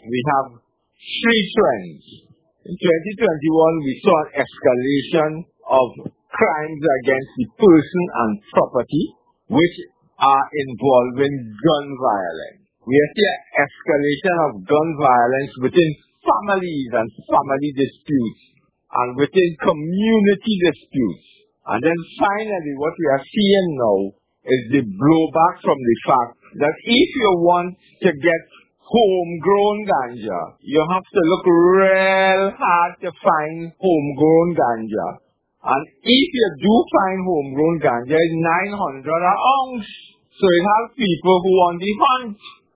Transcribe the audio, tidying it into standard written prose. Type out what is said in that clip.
we have three trends. In 2021, we saw an escalation of crimes against the person and property, which are involving gun violence. We are seeing an escalation of gun violence within families and family disputes and within community disputes. And then finally, what we are seeing now is the blowback from the fact that if you want to get homegrown ganja, you have to look real hard to find homegrown ganja. And if you do find homegrown ganja, it's 900 an ounce. So it has people who on the hunt.